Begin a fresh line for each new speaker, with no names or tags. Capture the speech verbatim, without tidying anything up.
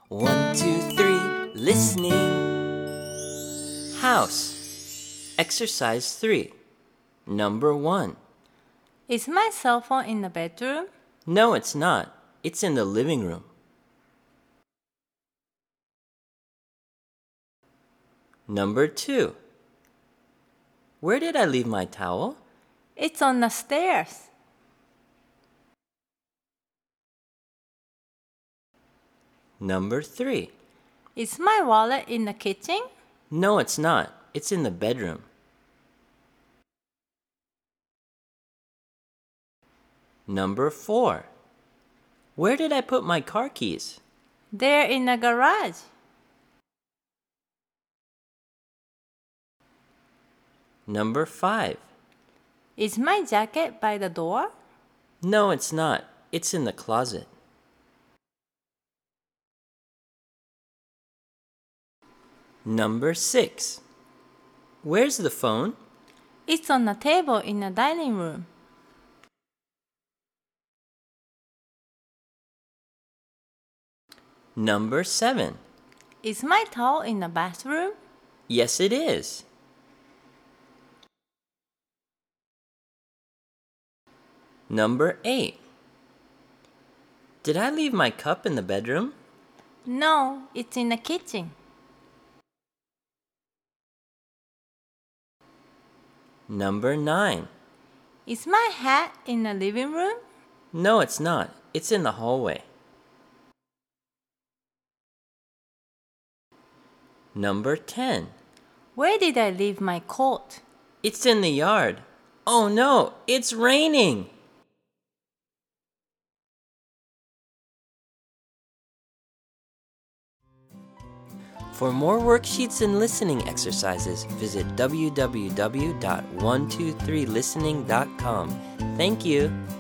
One, two, three, listening. House. Exercise three. Number one.
Is my cell phone in the bedroom?
No, it's not. It's in the living room. Number two. Where did I leave my towel?
It's on the stairs.
Number three.
Is my wallet in the kitchen?
No, it's not. It's in the bedroom. Number four. Where did I put my car keys?
They're in the garage.
Number five.
Is my jacket by the door?
No, it's not. It's in the closet. Number six. Where's the phone?
It's on the table in the dining room.
Number seven.
Is my towel in the bathroom?
Yes, it is. Number eight. Did I leave my cup in the bedroom?
No, it's in the kitchen.
Number nine.
Is my hat in the living room?
No, it's not. It's in the hallway. Number ten.
Where did I leave my coat?
It's in the yard. Oh no, it's raining! For more worksheets and listening exercises, visit w w w dot one two three listening dot com. Thank you.